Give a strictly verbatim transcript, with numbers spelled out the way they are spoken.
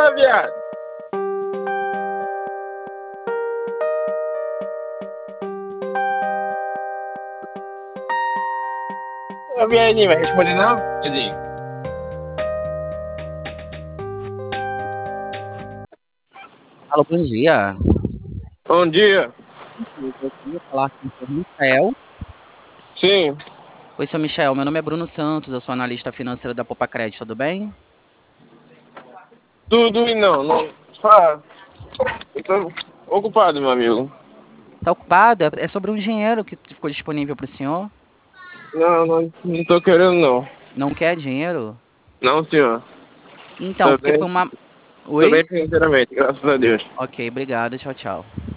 Fala, viado. Ô, viadinho, vai responder não? Viadinho. Alô, bom dia. Bom dia. Eu queria falar com o senhor Michael. Sim, Oi, senhor Michael. Meu nome é Bruno Santos, eu sou analista financeiro da Poupa Crédito, tudo bem? tudo e não. não... Ah, eu tô ocupado, meu amigo. Tá ocupado? É é sobre um dinheiro que ficou disponível para o senhor. Não, não, não tô querendo, não. Não quer dinheiro? Não, senhor. Então, Tô porque foi bem, uma. tô Oi? bem financeiramente, graças a Deus. Ok, obrigado. Tchau, tchau.